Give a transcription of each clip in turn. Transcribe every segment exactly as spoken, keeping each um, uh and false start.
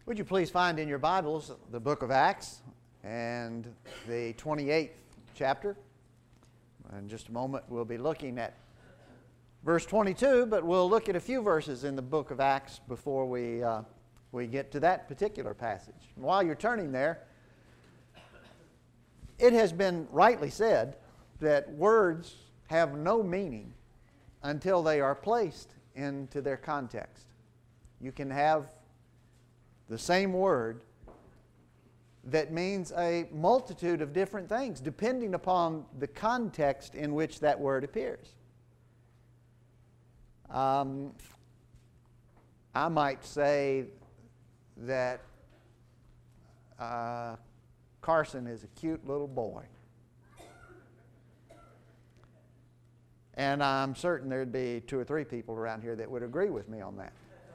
Would you please find in your Bibles the book of Acts and the twenty-eighth chapter. In just a moment we'll be looking at verse twenty-two, but we'll look at a few verses in the book of Acts before we, uh, we get to that particular passage. And while you're turning there, it has been rightly said that words have no meaning until they are placed into their context. You can have the same word that means a multitude of different things depending upon the context in which that word appears. Um, I might say that uh, Carson is a cute little boy. And I'm certain there'd be two or three people around here that would agree with me on that.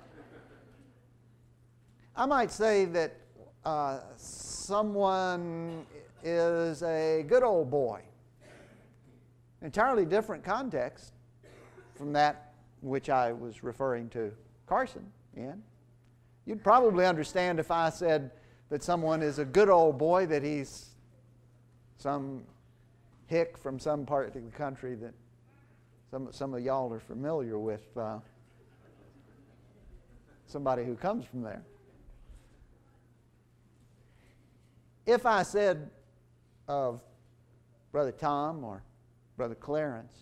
I might say that uh, someone is a good old boy. Entirely different context from that which I was referring to Carson in. You'd probably understand if I said that someone is a good old boy, that he's some hick from some part of the country that some, some of y'all are familiar with, uh, somebody who comes from there. If I said of Brother Tom or Brother Clarence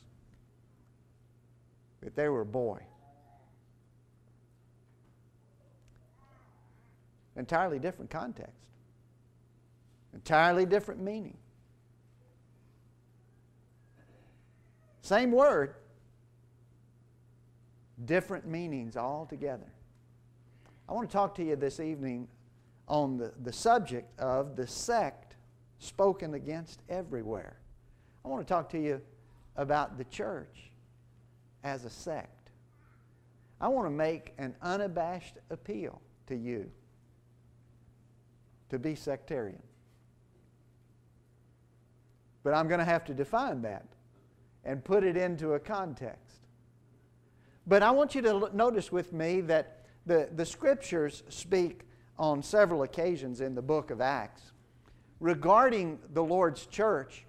that they were a boy, entirely different context, entirely different meaning. Same word, different meanings altogether. I want to talk to you this evening on the, the subject of the sect spoken against everywhere. I want to talk to you about the church as a sect. I want to make an unabashed appeal to you to be sectarian. But I'm going to have to define that and put it into a context. But I want you to notice with me that the, the Scriptures speak on several occasions in the book of Acts regarding the Lord's church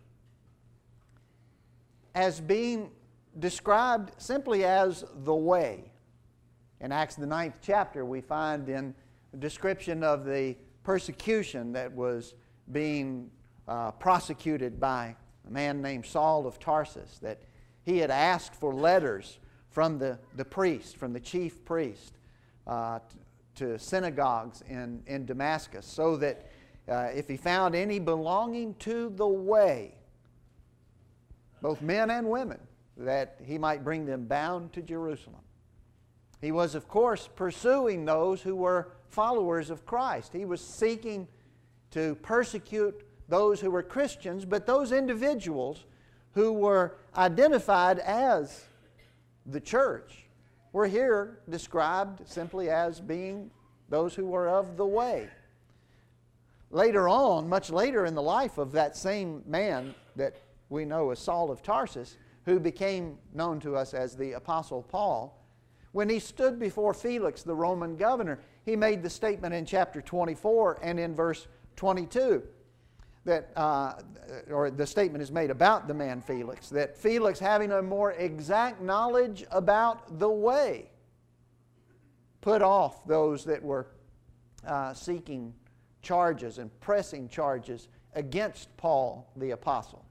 as being described simply as the way. In Acts the ninth chapter we find in a description of the persecution that was being uh, prosecuted by a man named Saul of Tarsus, that he had asked for letters from the, the priest, from the chief priest, uh, to synagogues in, in Damascus, so that uh, if he found any belonging to the way, both men and women, that he might bring them bound to Jerusalem. He was, of course, pursuing those who were followers of Christ. He was seeking to persecute those who were Christians, but those individuals who were identified as the church were here described simply as being those who were of the way. Later on, much later in the life of that same man that we know as Saul of Tarsus, who became known to us as the Apostle Paul, when he stood before Felix, the Roman governor, he made the statement in chapter twenty-four and in verse twenty-two, that, uh, or the statement is made about the man Felix, that Felix, having a more exact knowledge about the way, put off those that were uh, seeking charges and pressing charges against Paul the apostle.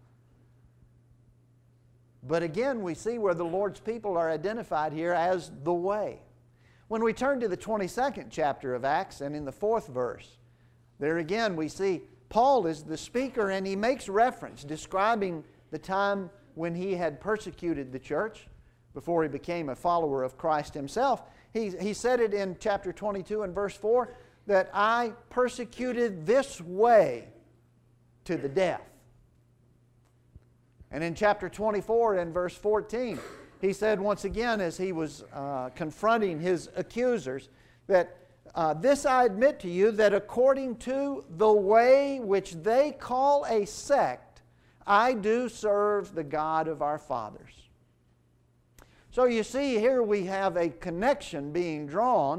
But again, we see where the Lord's people are identified here as the way. When we turn to the twenty-second chapter of Acts and in the fourth verse, there again we see Paul is the speaker, and he makes reference describing the time when he had persecuted the church before he became a follower of Christ himself. He, he said it in chapter twenty-two and verse four, that I persecuted this way to the death. And in chapter twenty-four and verse fourteen, he said once again as he was uh, confronting his accusers that Uh, this I admit to you, that according to the way which they call a sect, I do serve the God of our fathers. So you see, here we have a connection being drawn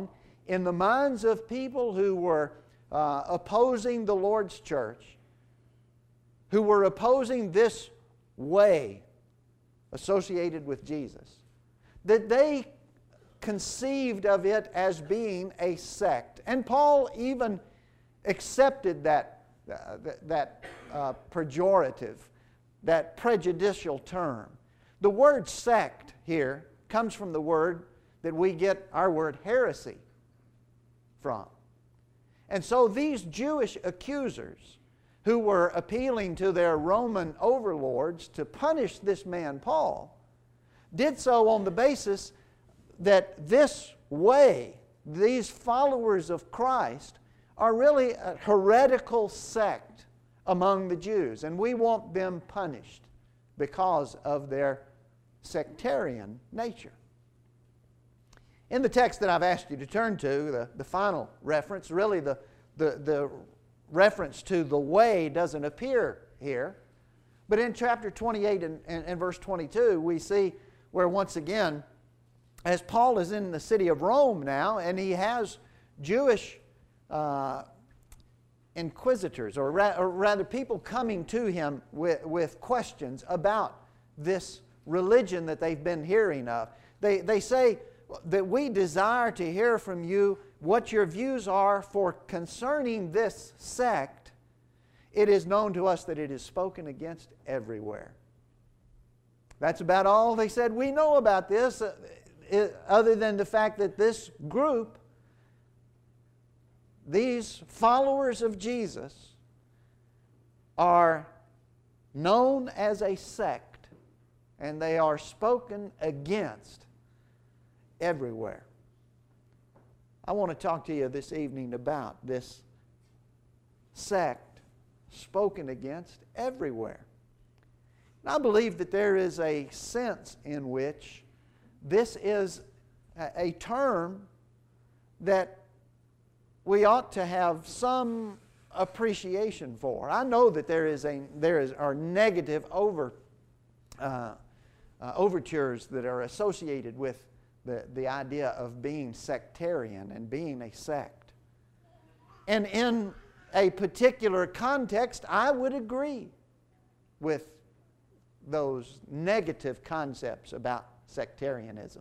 in the minds of people who were uh, opposing the Lord's church, who were opposing this way associated with Jesus, that they conceived of it as being a sect. And Paul even accepted that, uh, that, that uh, pejorative, that prejudicial term. The word sect here comes from the word that we get our word heresy from. And so these Jewish accusers who were appealing to their Roman overlords to punish this man Paul did so on the basis that this way, these followers of Christ, are really a heretical sect among the Jews, and we want them punished because of their sectarian nature. In the text that I've asked you to turn to, the, the final reference, really the, the, the reference to the way doesn't appear here, but in chapter twenty-eight and, and, and verse twenty-two, we see where once again, as Paul is in the city of Rome now, and he has Jewish uh, inquisitors, or, ra or rather people coming to him with, with questions about this religion that they've been hearing of. They, they say that we desire to hear from you what your views are, for concerning this sect, it is known to us that it is spoken against everywhere. That's about all they said we know about this, uh, it, other than the fact that this group, these followers of Jesus, are known as a sect, and they are spoken against everywhere. I want to talk to you this evening about this sect spoken against everywhere. And I believe that there is a sense in which this is a term that we ought to have some appreciation for. I know that there is a there is are negative over uh, uh, overtures that are associated with the the idea of being sectarian and being a sect. And in a particular context, I would agree with those negative concepts about sectarianism.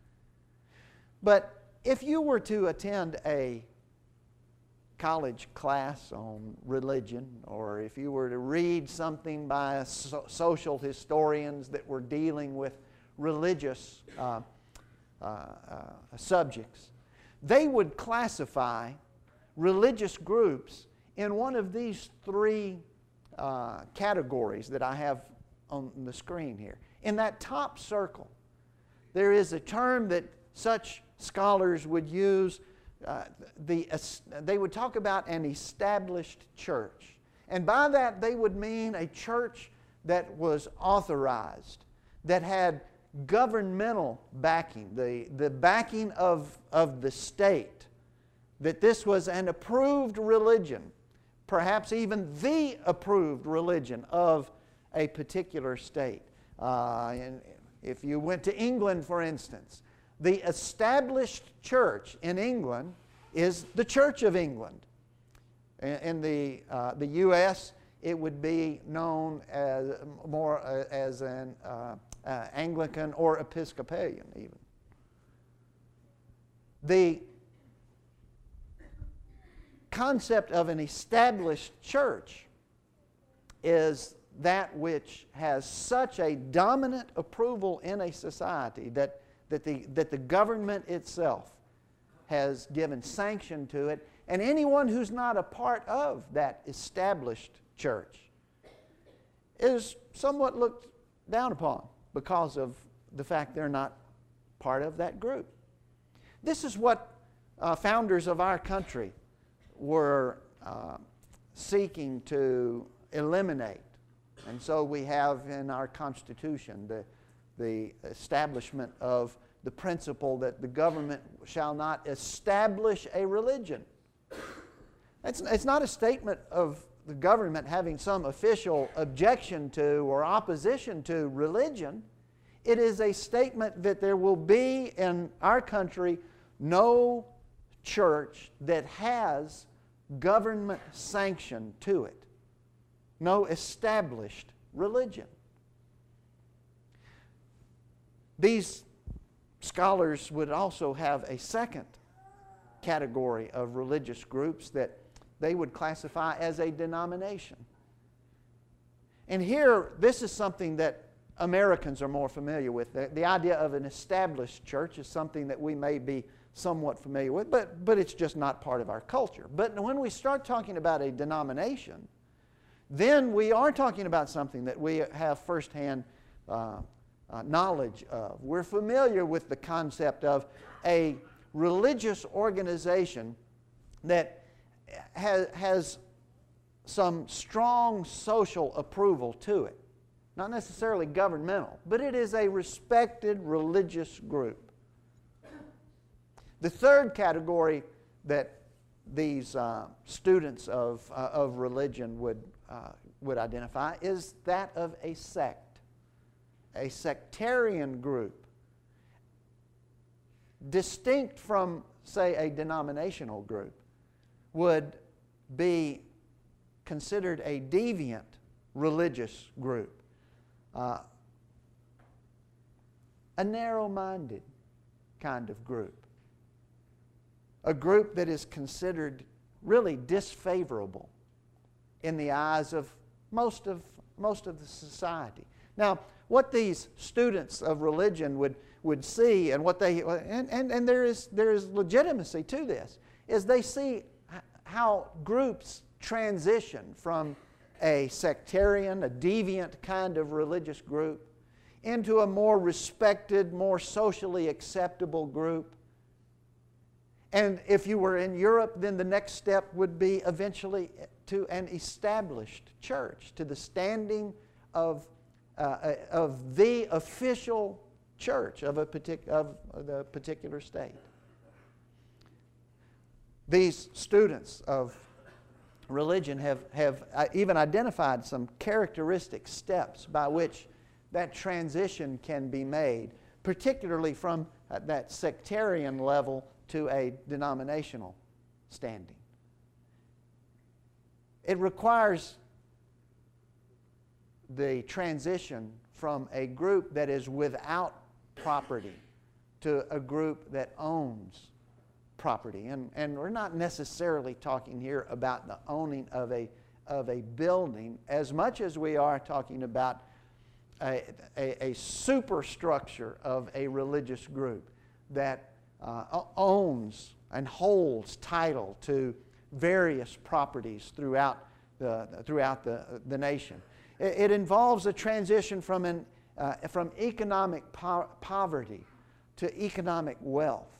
But if you were to attend a college class on religion, or if you were to read something by so social historians that were dealing with religious uh, uh, uh, subjects, they would classify religious groups in one of these three uh, categories that I have on the screen here. In that top circle, there is a term that such scholars would use. Uh, the, uh, they would talk about an established church. And by that they would mean a church that was authorized, that had governmental backing, the, the backing of, of the state, that this was an approved religion, perhaps even the approved religion of a particular state. Uh, and if you went to England, for instance, the established church in England is the Church of England. In the, uh, the U S, it would be known as more uh, as an uh, uh, Anglican or Episcopalian even. The concept of an established church is that which has such a dominant approval in a society that, that, the, that the government itself has given sanction to it, and anyone who's not a part of that established church is somewhat looked down upon because of the fact they're not part of that group. This is what uh, founders of our country were uh, seeking to eliminate. And so we have in our Constitution the, the establishment of the principle that the government shall not establish a religion. It's, it's not a statement of the government having some official objection to or opposition to religion. It is a statement that there will be in our country no church that has government sanction to it. No established religion. These scholars would also have a second category of religious groups that they would classify as a denomination. And here, this is something that Americans are more familiar with. The, the idea of an established church is something that we may be somewhat familiar with, but, but it's just not part of our culture. But when we start talking about a denomination, then we are talking about something that we have firsthand uh, uh, knowledge of. We're familiar with the concept of a religious organization that has, has some strong social approval to it. Not necessarily governmental, but it is a respected religious group. The third category that these uh, students of, uh, of religion would, uh, would identify is that of a sect, a sectarian group, distinct from, say, a denominational group, would be considered a deviant religious group, uh, a narrow-minded kind of group. A group that is considered really disfavorable in the eyes of most of, most of the society. Now, what these students of religion would, would see, and what they and, and, and there is there is legitimacy to this, is they see how groups transition from a sectarian, a deviant kind of religious group into a more respected, more socially acceptable group. And if you were in Europe, then the next step would be eventually to an established church, to the standing of, uh, of the official church of, a partic- of the particular state. These students of religion have, have even identified some characteristic steps by which that transition can be made, particularly from that sectarian level to a denominational standing. It requires the transition from a group that is without property to a group that owns property. And, and we're not necessarily talking here about the owning of a, of a building as much as we are talking about a, a, a superstructure of a religious group that Uh, owns and holds title to various properties throughout the, throughout the, the nation. It, it involves a transition from, an, uh, from economic po- poverty to economic wealth,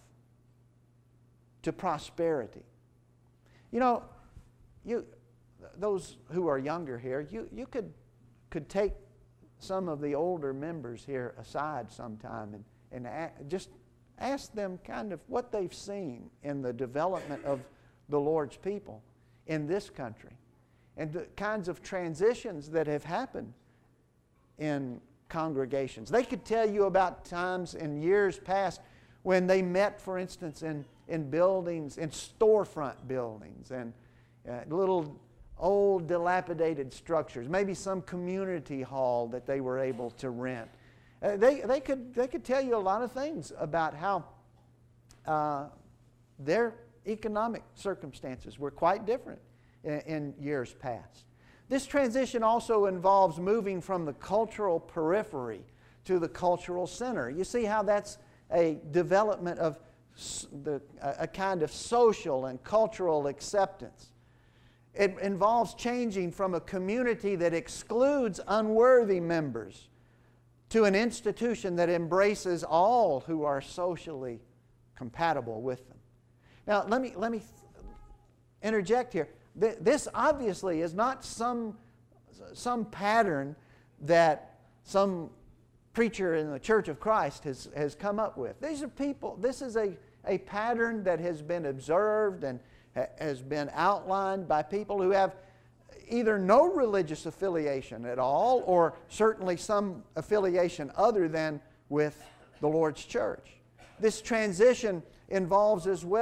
to prosperity. You know, you, those who are younger here, you, you could, could take some of the older members here aside sometime and, and a, just ask them kind of what they've seen in the development of the Lord's people in this country and the kinds of transitions that have happened in congregations. They could tell you about times in years past when they met, for instance, in, in buildings, in storefront buildings and uh, little old dilapidated structures, maybe some community hall that they were able to rent. Uh, they, they, could, they could tell you a lot of things about how uh, their economic circumstances were quite different in, in years past. This transition also involves moving from the cultural periphery to the cultural center. You see how that's a development of the, a kind of social and cultural acceptance. It involves changing from a community that excludes unworthy members to an institution that embraces all who are socially compatible with them. Now, let me, let me interject here. This obviously is not some, some pattern that some preacher in the Church of Christ has, has come up with. These are people, this is a, a pattern that has been observed and ha, has been outlined by people who have either no religious affiliation at all or certainly some affiliation other than with the Lord's church. This transition involves as well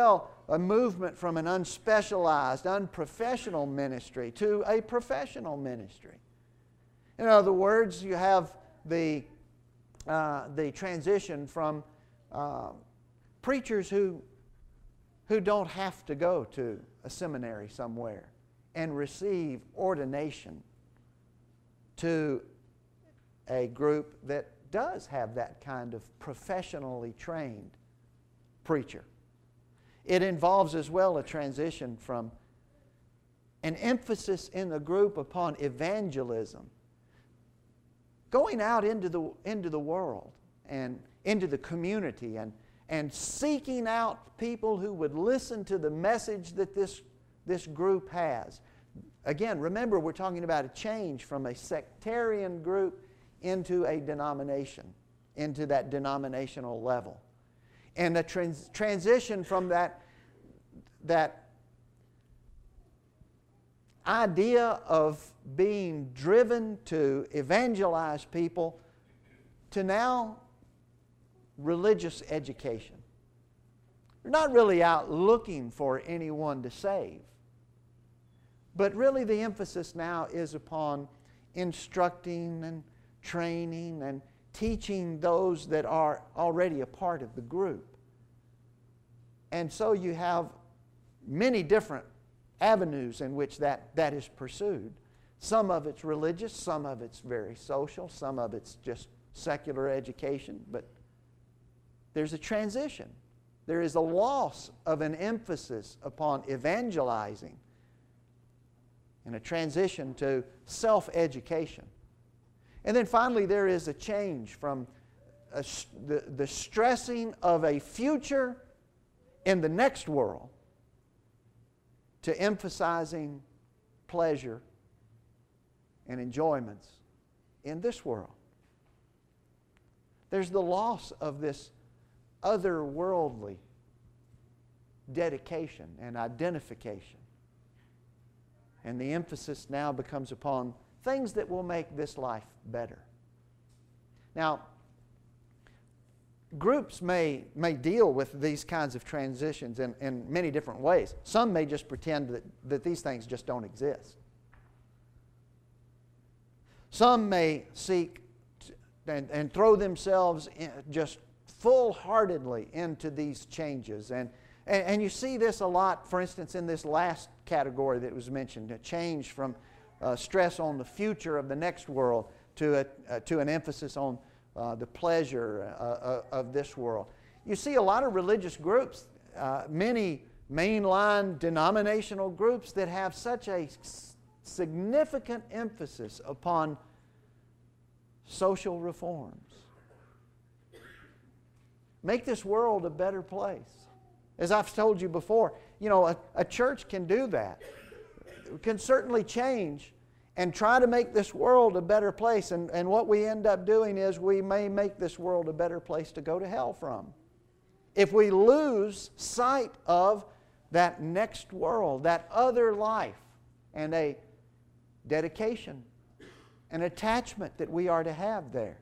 a movement from an unspecialized, unprofessional ministry to a professional ministry. In other words, you have the, uh, the transition from uh, preachers who, who don't have to go to a seminary somewhere and receive ordination to a group that does have that kind of professionally trained preacher. It involves as well a transition from an emphasis in the group upon evangelism, going out into the, into the world and into the community and, and seeking out people who would listen to the message that this, this group has. Again, remember, we're talking about a change from a sectarian group into a denomination, into that denominational level. And a trans transition from that, that idea of being driven to evangelize people to now religious education. They're not really out looking for anyone to save, but really the emphasis now is upon instructing and training and teaching those that are already a part of the group. And so you have many different avenues in which that, that is pursued. Some of it's religious, some of it's very social, some of it's just secular education, but there's a transition. There is a loss of an emphasis upon evangelizing and a transition to self-education. And then finally, there is a change from a, the, the stressing of a future in the next world to emphasizing pleasure and enjoyments in this world. There's the loss of this otherworldly dedication and identification. And the emphasis now becomes upon things that will make this life better. Now, groups may, may deal with these kinds of transitions in, in many different ways. Some may just pretend that, that these things just don't exist. Some may seek to, and, and throw themselves in, just full-heartedly into these changes. And, and, and you see this a lot, for instance, in this last category that was mentioned, a change from uh, stress on the future of the next world to, a, uh, to an emphasis on uh, the pleasure uh, uh, of this world. You see a lot of religious groups, uh, many mainline denominational groups that have such a significant emphasis upon social reforms. Make this world a better place. As I've told you before, you know, a, a church can do that. It can certainly change and try to make this world a better place. And, and what we end up doing is we may make this world a better place to go to hell from. If we lose sight of that next world, that other life, and a dedication, an attachment that we are to have there.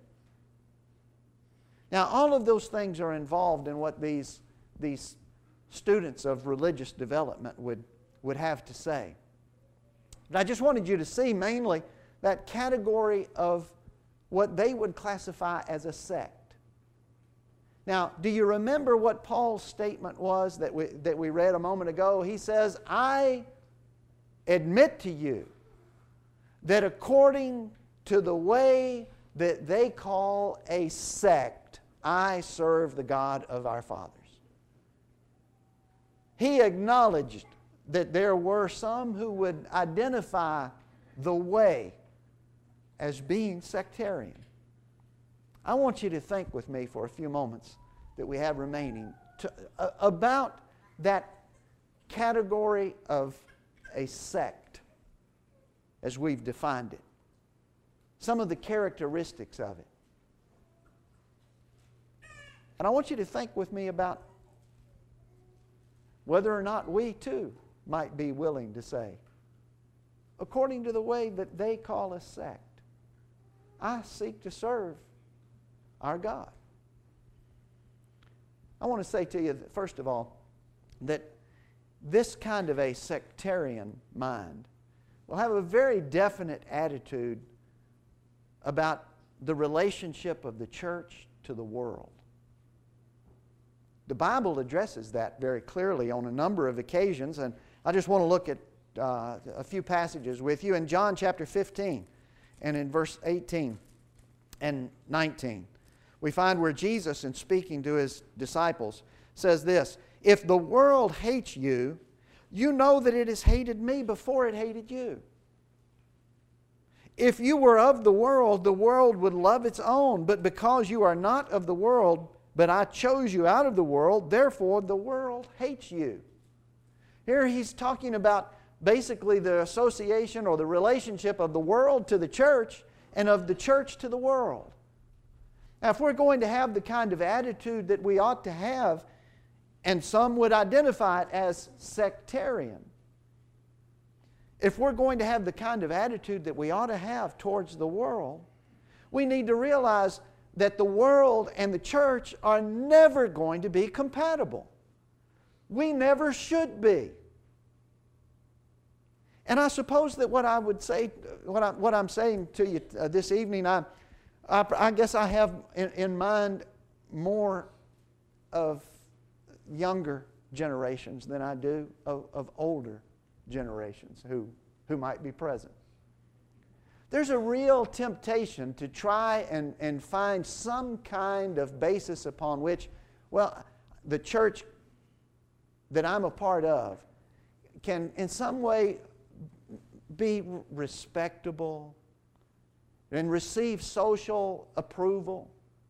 Now, all of those things are involved in what these, these students of religious development would, would have to say. But I just wanted you to see mainly that category of what they would classify as a sect. Now, do you remember what Paul's statement was that we, that we read a moment ago? He says, I admit to you that according to the way that they call a sect, I serve the God of our fathers. He acknowledged that there were some who would identify the way as being sectarian. I want you to think with me for a few moments that we have remaining to, uh, about that category of a sect as we've defined it. Some of the characteristics of it. And I want you to think with me about whether or not we too might be willing to say, according to the way that they call a sect, I seek to serve our God. I want to say to you, that, first of all, that this kind of a sectarian mind will have a very definite attitude about the relationship of the church to the world. The Bible addresses that very clearly on a number of occasions, and I just want to look at uh, a few passages with you. In John chapter fifteen and in verse eighteen and nineteen, we find where Jesus, in speaking to His disciples, says this, "If the world hates you, you know that it has hated me before it hated you. If you were of the world, the world would love its own. But because you are not of the world, but I chose you out of the world, therefore the world hates you." Here He's talking about basically the association or the relationship of the world to the church and of the church to the world. Now, if we're going to have the kind of attitude that we ought to have, and some would identify it as sectarian, if we're going to have the kind of attitude that we ought to have towards the world, we need to realize that the world and the church are never going to be compatible. We never should be. And I suppose that what I would say, what, I, what I'm saying to you uh, this evening, I, I, I guess I have in, in mind more of younger generations than I do of, of older generations who, who might be present. There's a real temptation to try and, and find some kind of basis upon which, well, the church that I'm a part of can in some way be respectable and receive social approval.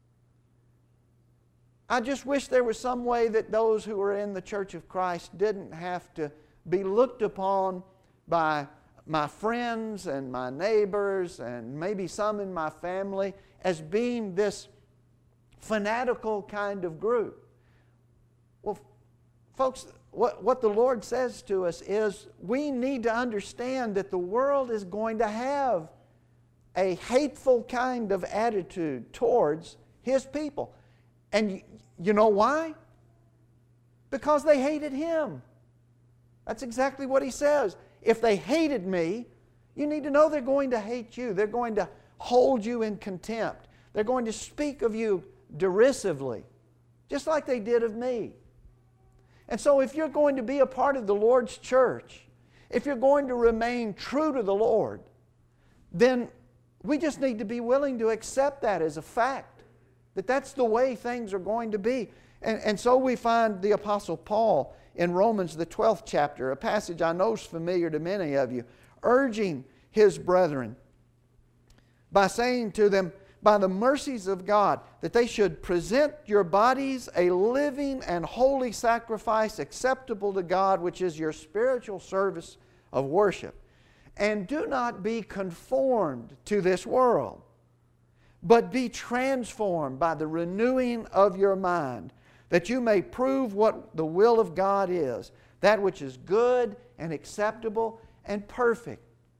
I just wish there was some way that those who are in the Church of Christ didn't have to be looked upon by my friends and my neighbors and maybe some in my family as being this fanatical kind of group. Well, folks, what, what the Lord says to us is we need to understand that the world is going to have a hateful kind of attitude towards His people. And you, you know why? Because they hated Him. That's exactly what He says. If they hated me, you need to know they're going to hate you. They're going to hold you in contempt. They're going to speak of you derisively, just like they did of me. And so if you're going to be a part of the Lord's church, if you're going to remain true to the Lord, then we just need to be willing to accept that as a fact, that that's the way things are going to be. And, and so we find the Apostle Paul in Romans, the twelfth chapter, a passage I know is familiar to many of you, urging his brethren by saying to them, by the mercies of God, that they should present your bodies a living and holy sacrifice acceptable to God, which is your spiritual service of worship. And do not be conformed to this world, but be transformed by the renewing of your mind, that you may prove what the will of God is, that which is good and acceptable and perfect.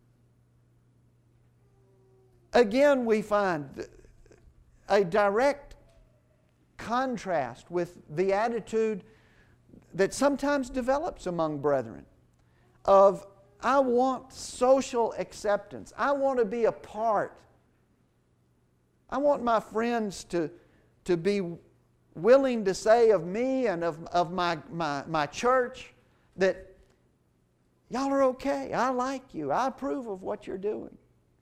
Again, we find a direct contrast with the attitude that sometimes develops among brethren of, I want social acceptance. I want to be a part. I want my friends to, to be willing to say of me and of, of my, my, my church that y'all are okay. I like you. I approve of what you're doing.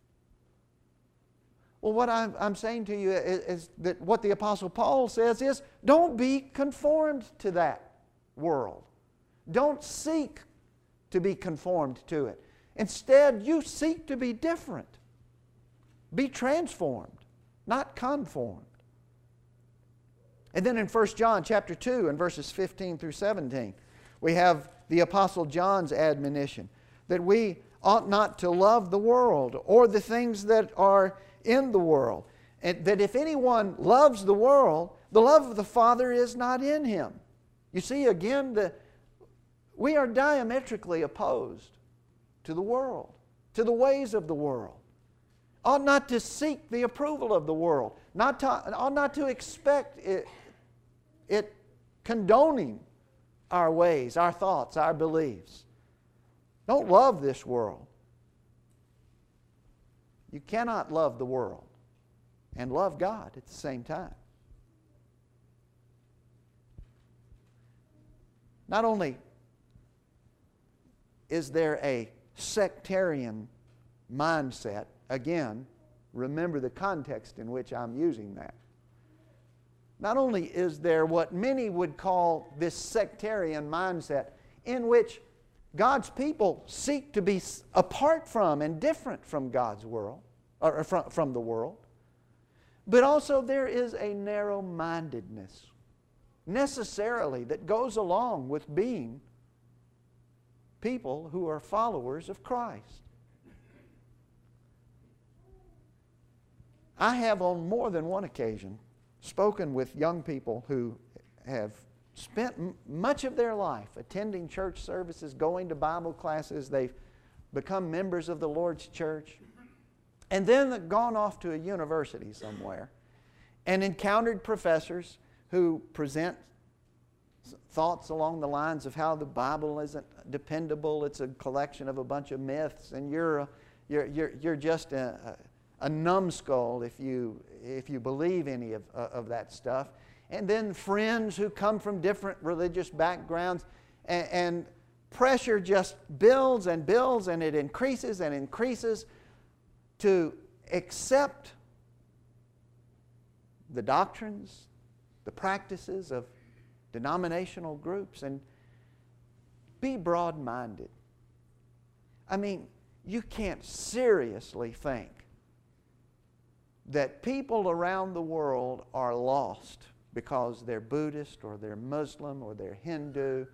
Well, what I'm, I'm saying to you is, is that what the Apostle Paul says is, don't be conformed to that world. Don't seek to be conformed to it. Instead, you seek to be different. Be transformed, not conformed. And then in First John chapter two and verses fifteen through seventeen, we have the Apostle John's admonition that we ought not to love the world or the things that are in the world. And that if anyone loves the world, the love of the Father is not in him. You see, again, the, we are diametrically opposed to the world, to the ways of the world. Ought not to seek the approval of the world. Not to, ought not to expect it, it condoning our ways, our thoughts, our beliefs. Don't love this world. You cannot love the world and love God at the same time. Not only is there a sectarian mindset, again, remember the context in which I'm using that. Not only is there what many would call this sectarian mindset in which God's people seek to be apart from and different from God's world, or from, from the world, but also there is a narrow-mindedness necessarily that goes along with being people who are followers of Christ. I have on more than one occasion spoken with young people who have spent m- much of their life attending church services, going to Bible classes. They've become members of the Lord's church, and then gone off to a university somewhere and encountered professors who present thoughts along the lines of how the Bible isn't dependable. It's a collection of a bunch of myths, and you're a, you're you're you're just a, a numbskull if you if you believe any of of that stuff. And then friends who come from different religious backgrounds, and, and pressure just builds and builds, and it increases and increases to accept the doctrines, the practices of denominational groups, and be broad-minded. I mean, you can't seriously think that people around the world are lost because they're Buddhist or they're Muslim or they're Hindu.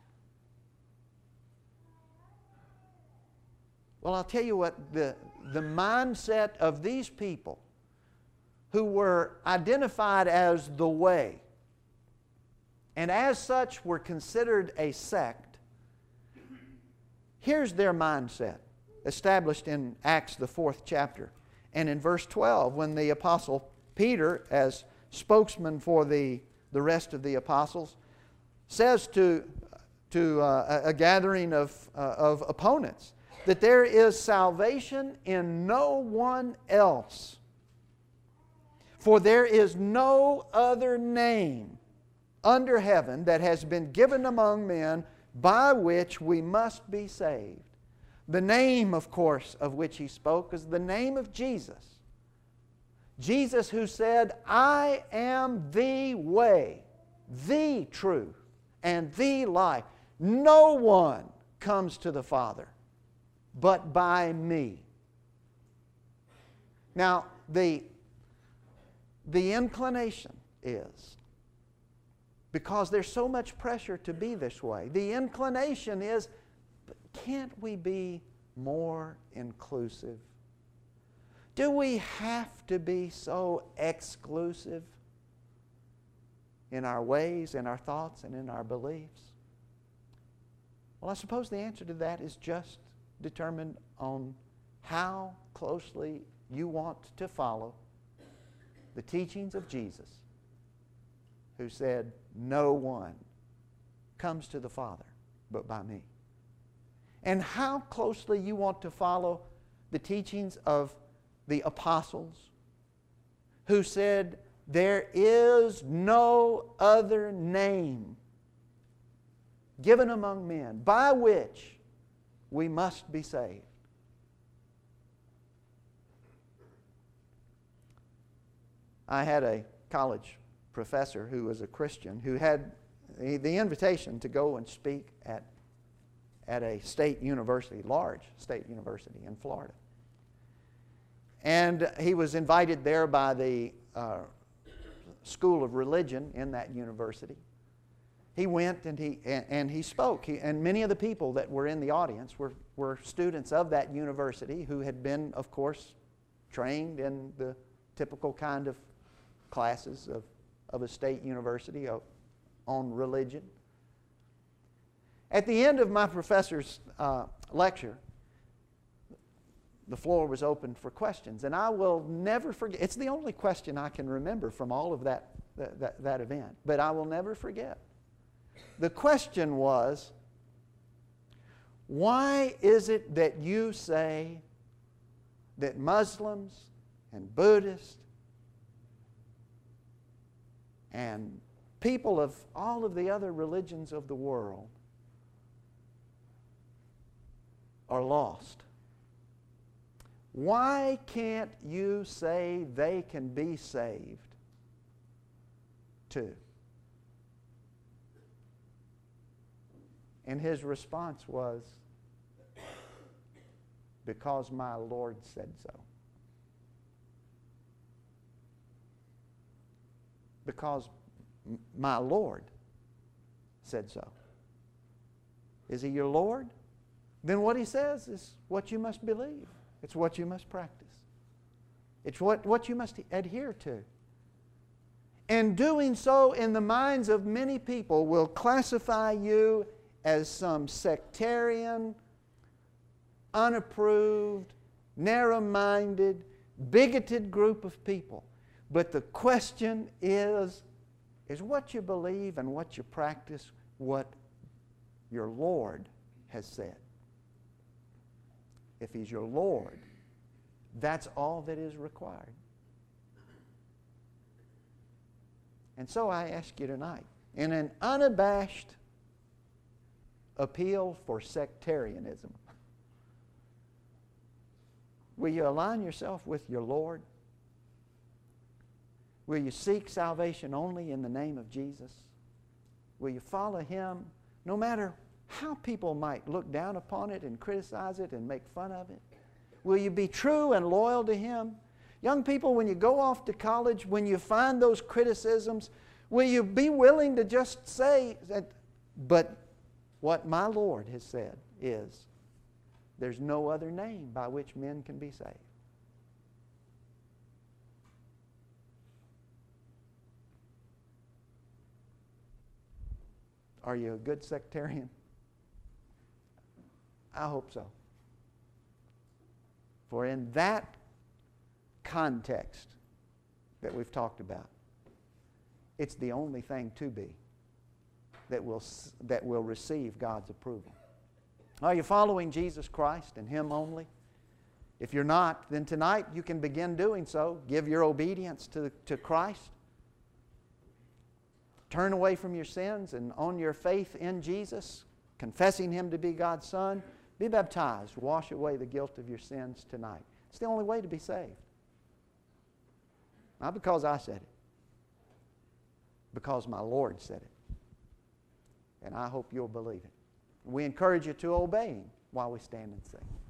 Well, I'll tell you what, the, the mindset of these people who were identified as the way, and as such were considered a sect, here's their mindset, established in Acts, the fourth chapter. And in verse twelve, when the Apostle Peter, as spokesman for the, the rest of the apostles, says to, to uh, a, a gathering of, uh, of opponents that there is salvation in no one else, for there is no other name under heaven that has been given among men by which we must be saved. The name, of course, of which he spoke is the name of Jesus. Jesus who said, I am the way, the truth, and the life. No one comes to the Father but by me. Now, the, the inclination is, because there's so much pressure to be this way, the inclination is, but can't we be more inclusive? Do we have to be so exclusive in our ways, in our thoughts, and in our beliefs? Well, I suppose the answer to that is just determined on how closely you want to follow the teachings of Jesus, who said, no one comes to the Father but by me. And how closely you want to follow the teachings of the apostles, who said, there is no other name given among men by which we must be saved. I had a college professor who was a Christian who had the invitation to go and speak at, at a state university, large state university in Florida. And he was invited there by the uh, School of Religion in that university. He went and he, and, and he spoke. He, and many of the people that were in the audience were, were students of that university who had been, of course, trained in the typical kind of classes of, of a state university on religion. At the end of my professor's uh, lecture, the floor was open for questions. And I will never forget, it's the only question I can remember from all of that, that, that, that event, but I will never forget The question was, why is it that you say that Muslims and Buddhists and people of all of the other religions of the world are lost? Why can't you say they can be saved too? And his response was, because my Lord said so. Because m- my Lord said so. Is He your Lord? Then what He says is what you must believe. It's what you must practice. It's what, what you must adhere to. And doing so in the minds of many people will classify you as some sectarian, unapproved, narrow-minded, bigoted group of people. But the question is, is what you believe and what you practice what your Lord has said. If He's your Lord, that's all that is required. And so I ask you tonight, in an unabashed appeal for sectarianism, will you align yourself with your Lord? Will you seek salvation only in the name of Jesus? Will you follow Him no matter how people might look down upon it and criticize it and make fun of it? Will you be true and loyal to Him? Young people, when you go off to college, when you find those criticisms, will you be willing to just say that, but what my Lord has said is, there's no other name by which men can be saved. Are you a good sectarian? I hope so. For in that context that we've talked about, it's the only thing to be that will, that will receive God's approval. Are you following Jesus Christ and Him only? If you're not, then tonight you can begin doing so. Give your obedience to, to Christ. Turn away from your sins and on your faith in Jesus, confessing Him to be God's Son. Be baptized. Wash away the guilt of your sins tonight. It's the only way to be saved. Not because I said it. Because my Lord said it. And I hope you'll believe it. We encourage you to obey Him while we stand and sing.